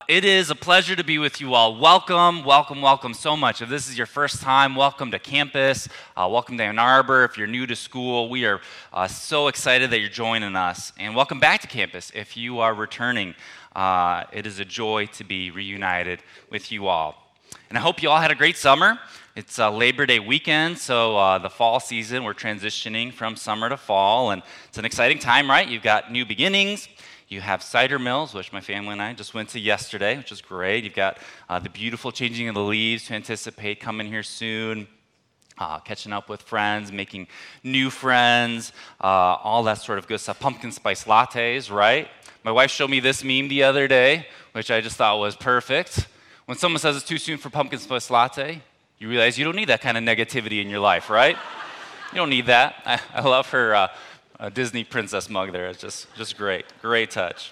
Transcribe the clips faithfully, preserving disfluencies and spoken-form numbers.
It is a pleasure to be with you all. Welcome, welcome, welcome so much. If this is your first time, welcome to campus. Uh, welcome to Ann Arbor. If you're new to school, we are uh, so excited that you're joining us. And welcome back to campus if you are returning. Uh, it is a joy to be reunited with you all. And I hope you all had a great summer. It's uh, Labor Day weekend, so uh, the fall season, we're transitioning from summer to fall. And it's an exciting time, right? You've got new beginnings. You have cider mills, which my family and I just went to yesterday, which is great. You've got uh, the beautiful changing of the leaves to anticipate coming here soon, uh, catching up with friends, making new friends, uh, all that sort of good stuff. Pumpkin spice lattes, right? My wife showed me this meme the other day, which I just thought was perfect. When someone says it's too soon for pumpkin spice latte, you realize you don't need that kind of negativity in your life, right? You don't need that. I, I love her uh, A Disney princess mug there. It's just, just great. Great touch.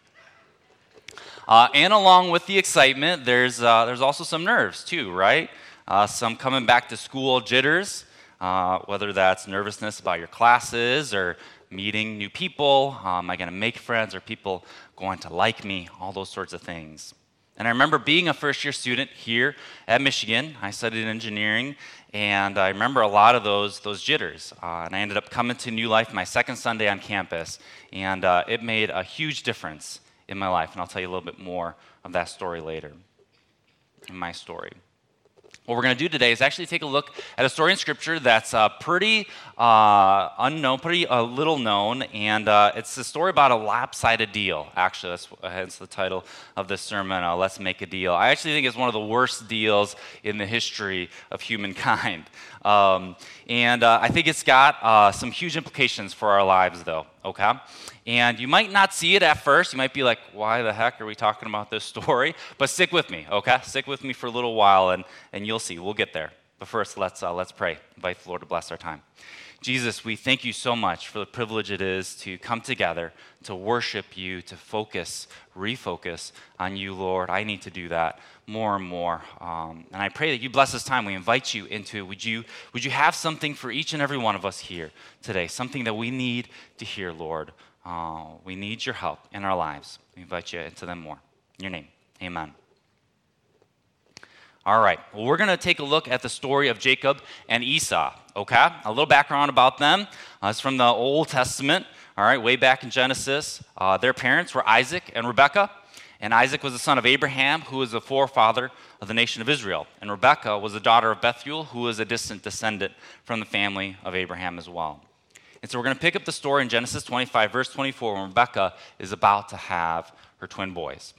Uh, and along with the excitement, there's, uh, there's also some nerves too, right? Uh, some coming back to school jitters, uh, whether that's nervousness about your classes or meeting new people. Uh, am I going to make friends? Are people going to like me? All those sorts of things. And I remember being a first-year student here at Michigan. I studied engineering, and I remember a lot of those those jitters. Uh, and I ended up coming to New Life my second Sunday on campus, and uh, it made a huge difference in my life. And I'll tell you a little bit more of that story later in my story. What we're going to do today is actually take a look at a story in Scripture that's uh, pretty uh, unknown, pretty uh, little known, and uh, it's a story about a lopsided deal. Actually, that's hence the title of this sermon, uh, Let's Make a Deal. I actually think it's one of the worst deals in the history of humankind. Um, and uh, I think it's got uh, some huge implications for our lives, though, okay? And you might not see it at first. You might be like, why the heck are we talking about this story? But stick with me, okay? Stick with me for a little while, and, and you'll see. We'll get there. But first, let's, uh, let's pray. Invite the Lord to bless our time. Jesus, we thank you so much for the privilege it is to come together, to worship you, to focus, refocus on you, Lord. I need to do that more and more. Um, and I pray that you bless this time. We invite you into it. Would you, would you have something for each and every one of us here today, something that we need to hear, Lord? Uh, we need your help in our lives. We invite you into them more. In your name, amen. All right, well, we're going to take a look at the story of Jacob and Esau, okay? A little background about them. Uh, it's from the Old Testament, all right, way back in Genesis. Uh, their parents were Isaac and Rebekah, and Isaac was the son of Abraham, who was the forefather of the nation of Israel. And Rebekah was the daughter of Bethuel, who was a distant descendant from the family of Abraham as well. And so we're going to pick up the story in Genesis twenty-five, verse twenty-four, when Rebekah is about to have her twin boys.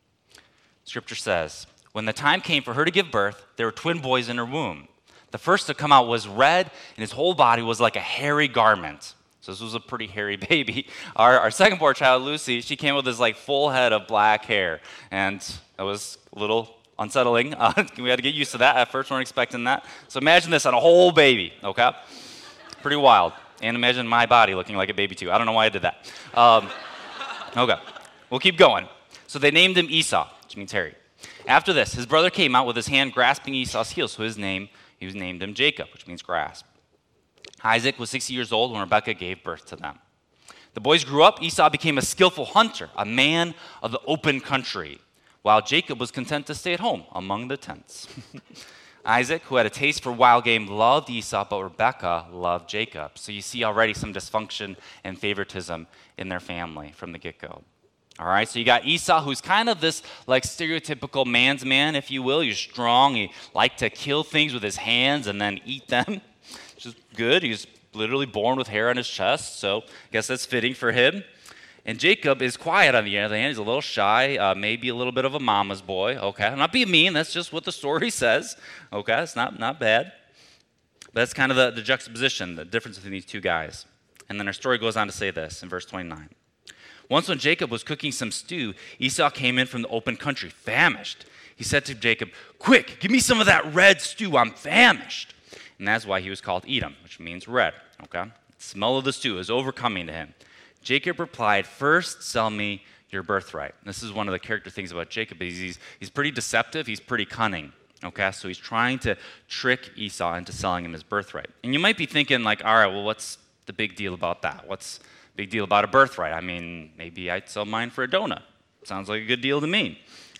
Scripture says, when the time came for her to give birth, there were twin boys in her womb. The first to come out was red, and his whole body was like a hairy garment. So this was a pretty hairy baby. Our, our second born child, Lucy, she came with this like full head of black hair, and that was a little unsettling. Uh, we had to get used to that. At first, we weren't expecting that. So imagine this on a whole baby, okay? Pretty wild. And imagine my body looking like a baby too. I don't know why I did that. Um, okay, we'll keep going. So they named him Esau, which means hairy. After this, his brother came out with his hand grasping Esau's heel, so his name, he was named him Jacob, which means grasp. Isaac was sixty years old when Rebekah gave birth to them. The boys grew up. Esau became a skillful hunter, a man of the open country, while Jacob was content to stay at home among the tents. Isaac, who had a taste for wild game, loved Esau, but Rebekah loved Jacob. So you see already some dysfunction and favoritism in their family from the get-go. All right, so you got Esau, who's kind of this like stereotypical man's man, if you will. He's strong. He liked to kill things with his hands and then eat them, which is good. He's literally born with hair on his chest, so I guess that's fitting for him. And Jacob is quiet on the other hand. He's a little shy, uh, maybe a little bit of a mama's boy. Okay, I'm not being mean. That's just what the story says. Okay, it's not, not bad. But that's kind of the, the juxtaposition, the difference between these two guys. And then our story goes on to say this in verse twenty-nine. Once when Jacob was cooking some stew, Esau came in from the open country, famished. He said to Jacob, "Quick, give me some of that red stew. I'm famished." And that's why he was called Edom, which means red. Okay, the smell of the stew is overcoming to him. Jacob replied, "First, sell me your birthright." And this is one of the character things about Jacob. He's, he's, he's pretty deceptive. He's pretty cunning. Okay, so he's trying to trick Esau into selling him his birthright. And you might be thinking, like, all right, well, what's the big deal about that? What's the big deal about a birthright? I mean, maybe I'd sell mine for a donut. Sounds like a good deal to me.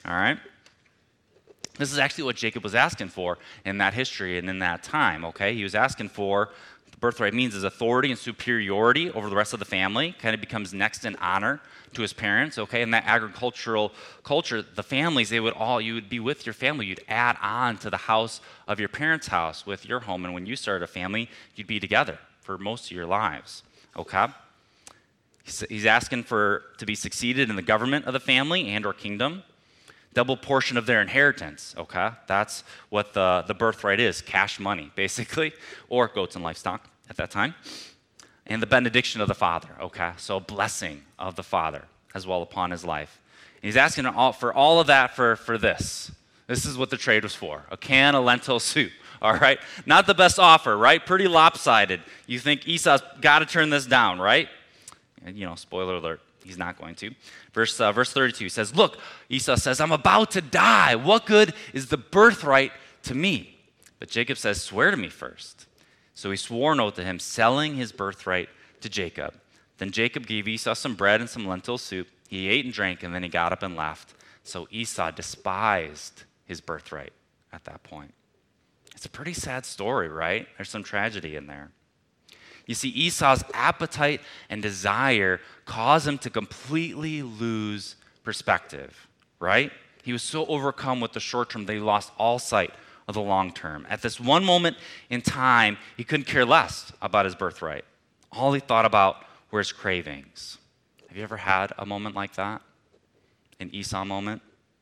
all right? This is actually what Jacob was asking for in that history and in that time, okay? He was asking for, the birthright means is authority and superiority over the rest of the family, kind of becomes next in honor to his parents, okay? In that agricultural culture, the families, they would all, you would be with your family, you'd add on to the house of your parents' house with your home, and when you started a family, you'd be together for most of your lives, okay? He's asking for to be succeeded in the government of the family and or kingdom, double portion of their inheritance, okay? That's what the, the birthright is, cash money, basically, or goats and livestock at that time. And the benediction of the father, okay? So blessing of the father as well upon his life. And he's asking all, for all of that for, for this. This is what the trade was for, a can of lentil soup, all right? Not the best offer, right? Pretty lopsided. You think Esau's got to turn this down, right? And, you know, spoiler alert, he's not going to. Verse, uh, verse thirty-two says, look, Esau says, I'm about to die. What good is the birthright to me? But Jacob says, swear to me first. So he swore an oath to him, selling his birthright to Jacob. Then Jacob gave Esau some bread and some lentil soup. He ate and drank, and then he got up and left. So Esau despised his birthright at that point. It's a pretty sad story, right? There's some tragedy in there. You see, Esau's appetite and desire caused him to completely lose perspective, right? He was so overcome with the short term that he lost all sight of the long term. At this one moment in time, he couldn't care less about his birthright. All he thought about were his cravings. Have you ever had a moment like that? An Esau moment?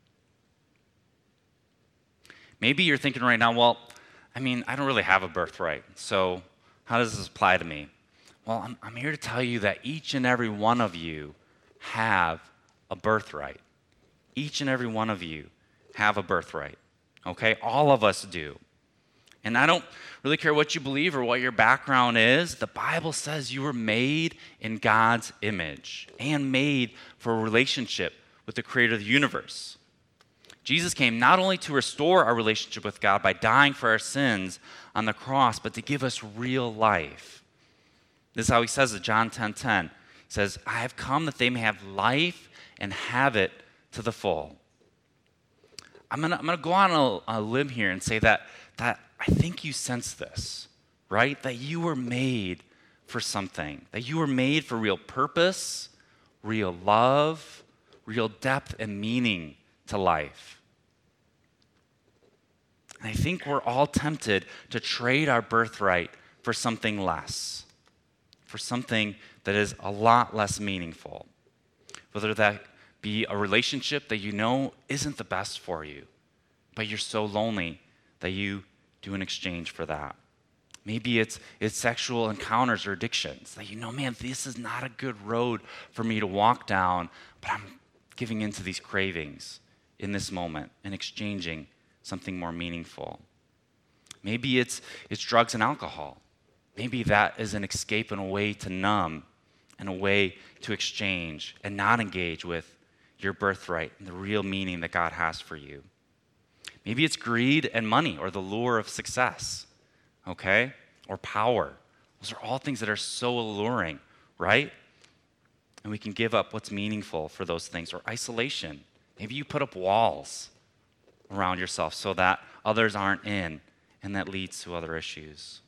Maybe you're thinking right now, well, I mean, I don't really have a birthright, so how does this apply to me? Well, I'm, I'm here to tell you that each and every one of you have a birthright. Each and every one of you have a birthright, okay? All of us do. And I don't really care what you believe or what your background is. The Bible says you were made in God's image and made for a relationship with the creator of the universe. Jesus came not only to restore our relationship with God by dying for our sins on the cross, but to give us real life. This is how he says it, John ten ten. He says, I have come that they may have life and have it to the full. I'm going to I'm gonna go on a, a limb here and say that, that I think you sense this, right? That you were made for something, that you were made for real purpose, real love, real depth and meaning to life. And I think we're all tempted to trade our birthright for something less, for something that is a lot less meaningful. Whether that be a relationship that you know isn't the best for you, but you're so lonely that you do an exchange for that. Maybe it's, it's sexual encounters or addictions that you know, man, this is not a good road for me to walk down, but I'm giving into these cravings in this moment and exchanging something more meaningful. Maybe it's, it's drugs and alcohol. Maybe that is an escape and a way to numb and a way to exchange and not engage with your birthright and the real meaning that God has for you. Maybe it's greed and money or the lure of success, okay? Or power. Those are all things that are so alluring, right? And we can give up what's meaningful for those things. Or isolation. Maybe you put up walls around yourself so that others aren't in, and that leads to other issues.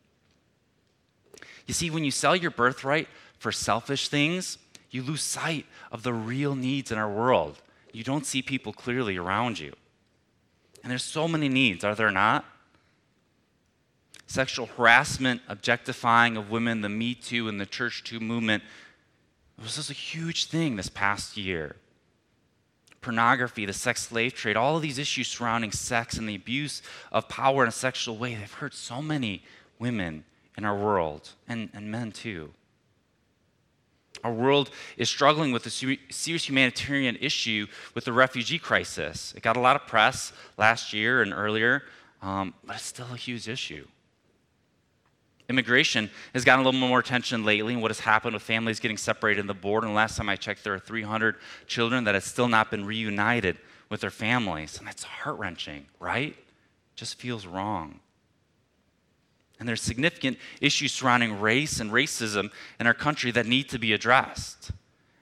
You see, when you sell your birthright for selfish things, you lose sight of the real needs in our world. You don't see people clearly around you. And there's so many needs, are there not? Sexual harassment, objectifying of women, the Me Too and the Church Too movement. It was just a huge thing this past year. Pornography, the sex slave trade, all of these issues surrounding sex and the abuse of power in a sexual way, they've hurt so many women in our world, and, and men too. Our world is struggling with a serious humanitarian issue with the refugee crisis. It got a lot of press last year and earlier, um, but it's still a huge issue. Immigration has gotten a little more attention lately, and what has happened with families getting separated in the border. And last time I checked, there are three hundred children that have still not been reunited with their families. And that's heart-wrenching, right? Just feels wrong. And there's significant issues surrounding race and racism in our country that need to be addressed.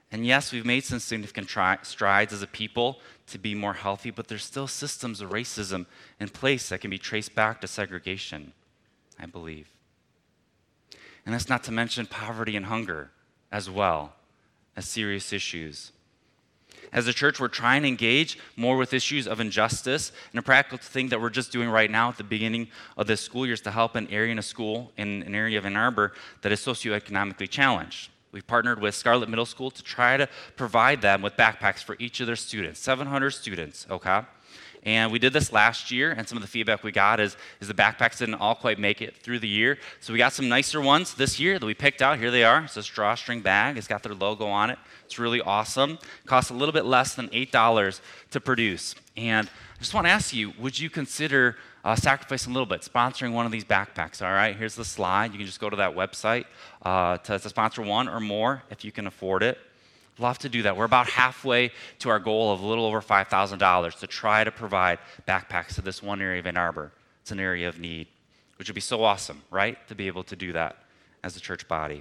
And yes, we've made some significant tri- strides as a people to be more healthy, but there's still systems of racism in place that can be traced back to segregation, I believe. And that's not to mention poverty and hunger as well as serious issues. As a church, we're trying to engage more with issues of injustice. And a practical thing that we're just doing right now at the beginning of this school year is to help an area in a school in an area of Ann Arbor that is socioeconomically challenged. We've partnered with Scarlett Middle School to try to provide them with backpacks for each of their students, seven hundred students, okay? And we did this last year, and some of the feedback we got is, is the backpacks didn't all quite make it through the year. So we got some nicer ones this year that we picked out. Here they are. It's this drawstring bag. It's got their logo on it. It's really awesome. It costs a little bit less than eight dollars to produce. And I just want to ask you, would you consider uh, sacrificing a little bit, sponsoring one of these backpacks? All right, here's the slide. You can just go to that website uh, to, to sponsor one or more if you can afford it. Love to do that. We're about halfway to our goal of a little over five thousand dollars to try to provide backpacks to this one area of Ann Arbor. It's an area of need, which would be so awesome, right, to be able to do that as a church body.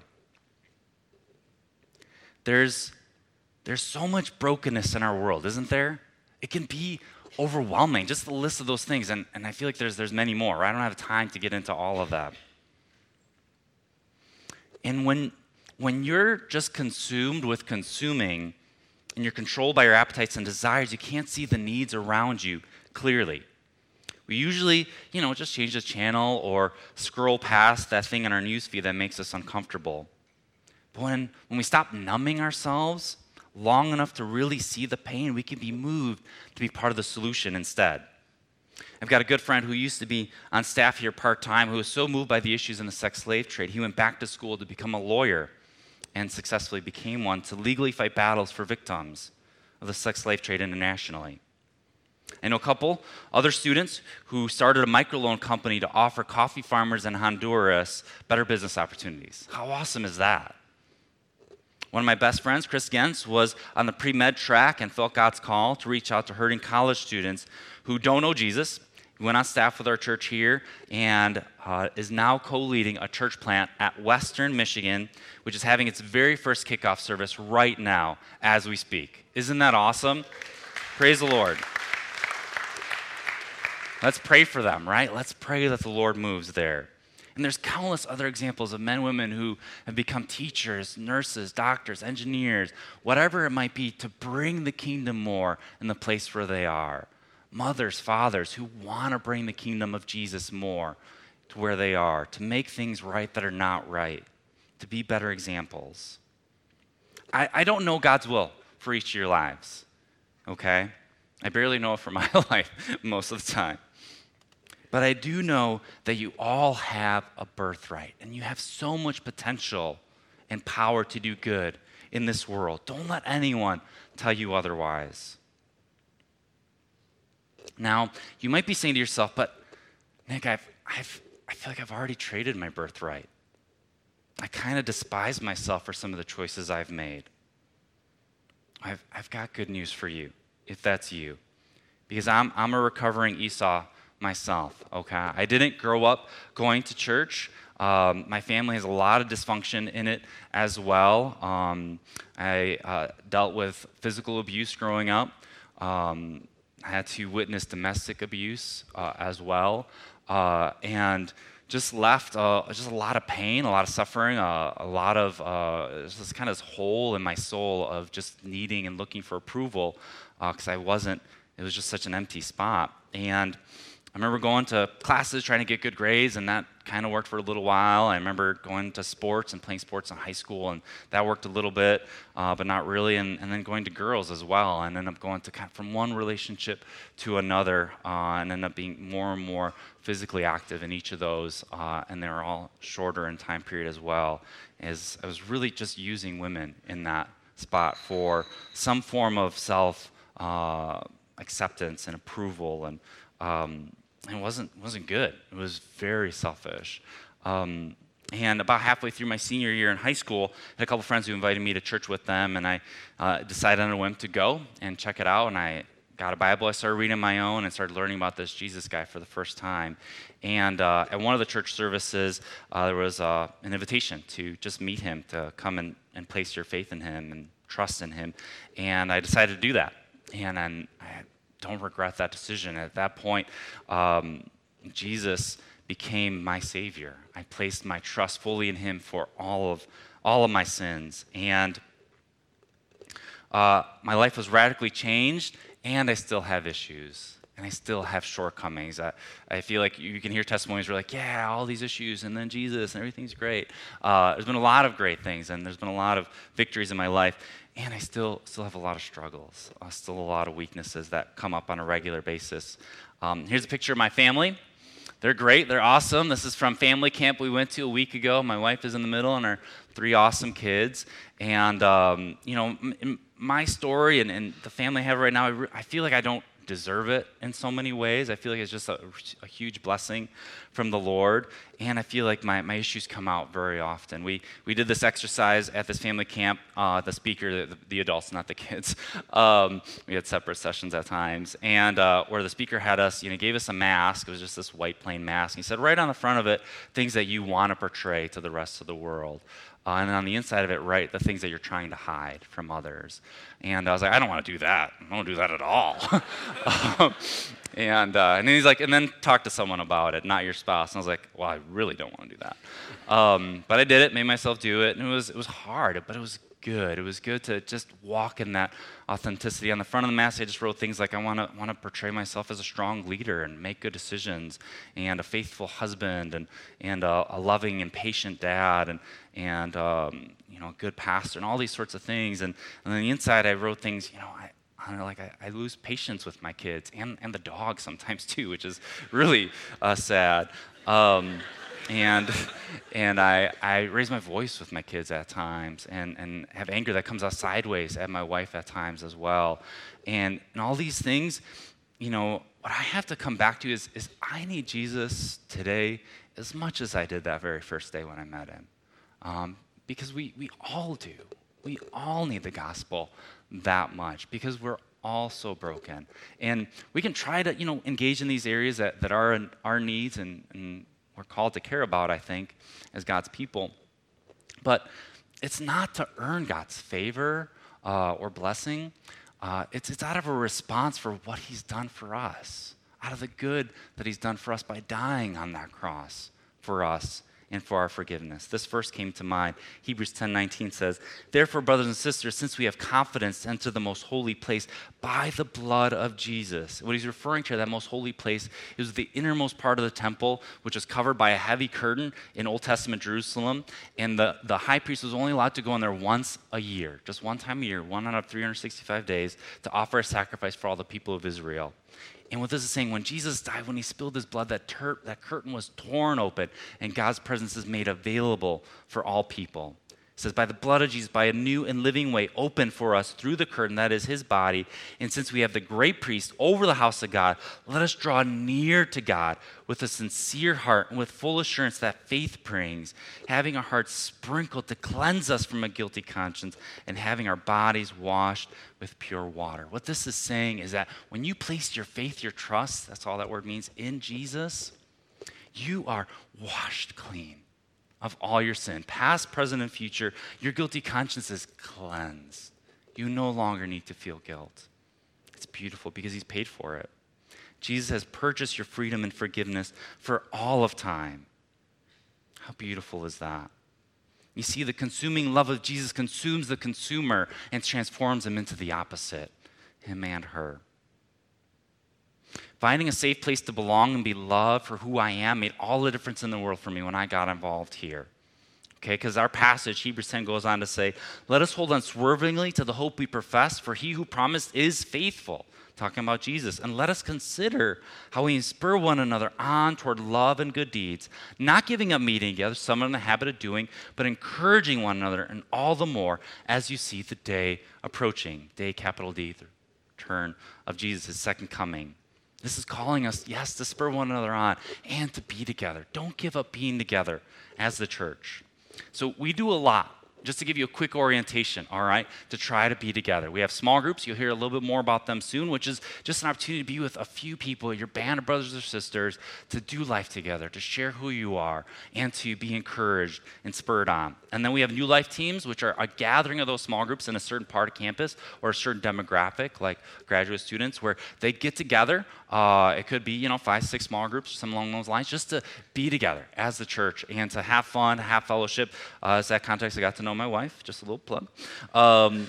There's, there's so much brokenness in our world, isn't there? It can be overwhelming, just the list of those things, and, and I feel like there's, there's many more. Right? I don't have time to get into all of that. And when When you're just consumed with consuming and you're controlled by your appetites and desires, you can't see the needs around you clearly. We usually, you know, just change the channel or scroll past that thing in our newsfeed that makes us uncomfortable. But when, when we stop numbing ourselves long enough to really see the pain, we can be moved to be part of the solution instead. I've got a good friend who used to be on staff here part-time who was so moved by the issues in the sex slave trade, he went back to school to become a lawyer and successfully became one to legally fight battles for victims of the sex slave trade internationally. I know a couple other students who started a microloan company to offer coffee farmers in Honduras better business opportunities. How awesome is that? One of my best friends, Chris Gens, was on the pre-med track and felt God's call to reach out to hurting college students who don't know Jesus. He went on staff with our church here and uh, is now co-leading a church plant at Western Michigan, which is having its very first kickoff service right now as we speak. Isn't that awesome? Praise the Lord. Let's pray for them, right? Let's pray that the Lord moves there. And there's countless other examples of men and women who have become teachers, nurses, doctors, engineers, whatever it might be, to bring the kingdom more in the place where they are. Mothers, fathers who want to bring the kingdom of Jesus more to where they are, to make things right that are not right, to be better examples. I, I don't know God's will for each of your lives, okay? I barely know it for my life most of the time. But I do know that you all have a birthright, and you have so much potential and power to do good in this world. Don't let anyone tell you otherwise. Now, you might be saying to yourself, but Nick, I've, I've, I feel like I've already traded my birthright. I kind of despise myself for some of the choices I've made. I've, I've got good news for you, if that's you, because I'm, I'm a recovering Esau myself, okay? I didn't grow up going to church. Um, my family has a lot of dysfunction in it as well. Um, I uh, dealt with physical abuse growing up. Um, I had to witness domestic abuse uh, as well, uh, and just left uh, just a lot of pain, a lot of suffering, uh, a lot of uh, just kind of this hole in my soul of just needing and looking for approval because uh, I wasn't. It was just such an empty spot, and I remember going to classes trying to get good grades, and that kind of worked for a little while. I remember going to sports and playing sports in high school, and that worked a little bit, uh, but not really, and, and then going to girls as well, and ended up going to kind of from one relationship to another, uh, and ended up being more and more physically active in each of those, uh, and they were all shorter in time period as well, as I was really just using women in that spot for some form of self uh, acceptance and approval, and um, it wasn't wasn't good. It was very selfish. Um, and about halfway through my senior year in high school, I had a couple friends who invited me to church with them, and I uh, decided on a whim to go and check it out. And I got a Bible. I started reading my own and started learning about this Jesus guy for the first time. And uh, at one of the church services, uh, there was uh, an invitation to just meet him, to come and, and place your faith in him. And trust in him. And I decided to do that. And I'm, I don't regret that decision. At that point, um, Jesus became my Savior. I placed my trust fully in him for all of all of my sins. And uh, my life was radically changed, and I still have issues. And I still have shortcomings. I, I feel like you can hear testimonies where like, yeah, all these issues, and then Jesus, and everything's great. Uh, there's been a lot of great things, and there's been a lot of victories in my life, and I still still have a lot of struggles, uh, still a lot of weaknesses that come up on a regular basis. Um, here's a picture of my family. They're great. They're awesome. This is from family camp we went to a week ago. My wife is in the middle, and our three awesome kids. And, um, you know, m- my story and, and the family I have right now, I, re- I feel like I don't deserve it in so many ways. I feel like it's just a, a huge blessing from the Lord, and I feel like my, my issues come out very often. We we did this exercise at this family camp, uh, the speaker, the, the adults, not the kids. Um, we had separate sessions at times, and uh, where the speaker had us, you know, gave us a mask. It was just this white plain mask. He said, right on the front of it, things that you want to portray to the rest of the world. Uh, and on the inside of it, write the things that you're trying to hide from others. And I was like, I don't want to do that. I don't want to do that at all. um, and uh, and then he's like, and then talk to someone about it, not your spouse. And I was like, well, I really don't want to do that. Um, but I did it, made myself do it, and it was it was hard, but it was good. It was good to just walk in that authenticity. On the front of the mask, I just wrote things like, I want to want to portray myself as a strong leader and make good decisions, and a faithful husband, and and a, a loving and patient dad, and and um, you know, a good pastor, and all these sorts of things. And, and on the inside, I wrote things, you know, I, I don't know, like I, I lose patience with my kids and, and the dog sometimes too, which is really uh, sad. Um, and and I, I raise my voice with my kids at times, and, and have anger that comes out sideways at my wife at times as well. And, and all these things, you know, what I have to come back to is, is I need Jesus today as much as I did that very first day when I met him. Um, because we, we all do. We all need the gospel that much because we're all so broken. And we can try to, you know, engage in these areas that, that are in our needs and, and we're called to care about, I think, as God's people. But it's not to earn God's favor uh, or blessing. Uh, it's, it's out of a response for what he's done for us, out of the good that he's done for us by dying on that cross for us and for our forgiveness. This verse came to mind. Hebrews ten nineteen says, therefore, brothers and sisters, since we have confidence to enter the most holy place by the blood of Jesus. What he's referring to, that most holy place, is the innermost part of the temple, which is covered by a heavy curtain in Old Testament Jerusalem. And the, the high priest was only allowed to go in there once a year, just one time a year, one out of three hundred sixty-five days, to offer a sacrifice for all the people of Israel. And what this is saying, when Jesus died, when he spilled his blood, that, tur- that curtain was torn open, and God's presence is made available for all people. It says, by the blood of Jesus, by a new and living way open for us through the curtain, that is his body. And since we have the great priest over the house of God, let us draw near to God with a sincere heart and with full assurance that faith brings, having our hearts sprinkled to cleanse us from a guilty conscience, and having our bodies washed with pure water. What this is saying is that when you place your faith, your trust, that's all that word means, in Jesus, you are washed clean of all your sin, past, present, and future. Your guilty conscience is cleansed. You no longer need to feel guilt. It's beautiful because he's paid for it. Jesus has purchased your freedom and forgiveness for all of time. How beautiful is that? You see, the consuming love of Jesus consumes the consumer and transforms him into the opposite, him and her. Finding a safe place to belong and be loved for who I am made all the difference in the world for me when I got involved here. Okay, because our passage, Hebrews ten, goes on to say, let us hold unswervingly to the hope we profess, for he who promised is faithful. Talking about Jesus. And let us consider how we spur one another on toward love and good deeds, not giving up meeting together, some are in the habit of doing, but encouraging one another, and all the more as you see the day approaching. Day, capital D, the return of Jesus, his second coming. This is calling us, yes, to spur one another on and to be together. Don't give up being together as the church. So we do a lot. just to give you a quick orientation, all right, to try to be together. We have small groups. You'll hear a little bit more about them soon, which is just an opportunity to be with a few people, your band of brothers or sisters, to do life together, to share who you are, and to be encouraged and spurred on. And then we have New Life teams, which are a gathering of those small groups in a certain part of campus or a certain demographic, like graduate students, where they get together. Uh, it could be, you know, five, six small groups or something along those lines, just to be together as the church and to have fun, have fellowship. Uh, as that context, I got to know my wife, just a little plug. Um,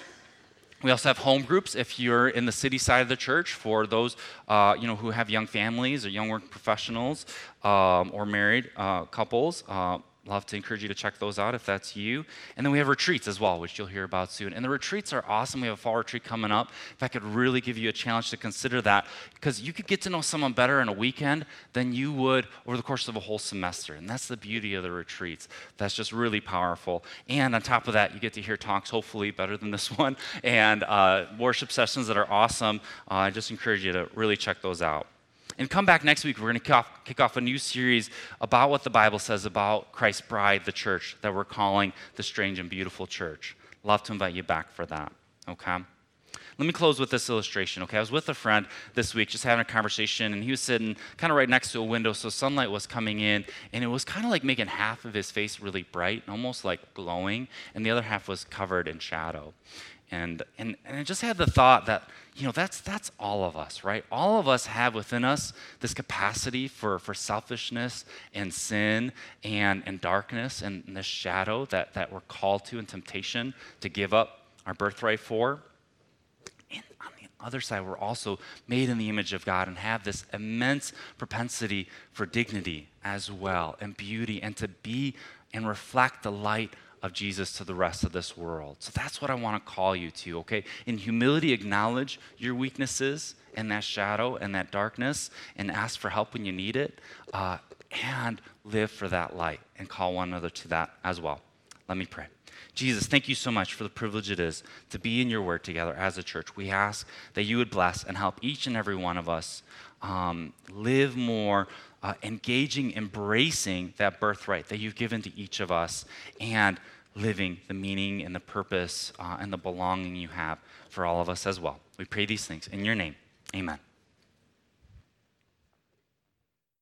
we also have home groups if you're in the city side of the church for those, uh, you know, who have young families or young work professionals um, or married uh, couples. Uh, Love to encourage you to check those out if that's you. And then we have retreats as well, which you'll hear about soon. And the retreats are awesome. We have a fall retreat coming up. If I could really give you a challenge to consider that, because you could get to know someone better in a weekend than you would over the course of a whole semester. And that's the beauty of the retreats. That's just really powerful. And on top of that, you get to hear talks, hopefully better than this one, and uh, worship sessions that are awesome. Uh, I just encourage you to really check those out. And come back next week. We're going to kick off, kick off a new series about what the Bible says about Christ's bride, the church, that we're calling the Strange and Beautiful Church. Love to invite you back for that, okay? Let me close with this illustration, okay? I was with a friend this week just having a conversation, and he was sitting kind of right next to a window, so sunlight was coming in, and it was kind of like making half of his face really bright, almost like glowing, and the other half was covered in shadow. And, and and I just had the thought that, you know, that's that's all of us, right? All of us have within us this capacity for, for selfishness and sin and, and darkness and, and this shadow that, that we're called to and temptation to give up our birthright for. And on the other side, we're also made in the image of God and have this immense propensity for dignity as well and beauty and to be and reflect the light of Jesus to the rest of this world. So that's what I want to call you to, okay? In humility, acknowledge your weaknesses and that shadow and that darkness and ask for help when you need it, uh, and live for that light and call one another to that as well. Let me pray. Jesus, thank you so much for the privilege it is to be in your word together as a church. We ask that you would bless and help each and every one of us um, live more Uh, engaging, embracing that birthright that you've given to each of us and living the meaning and the purpose uh, and the belonging you have for all of us as well. We pray these things in your name. Amen.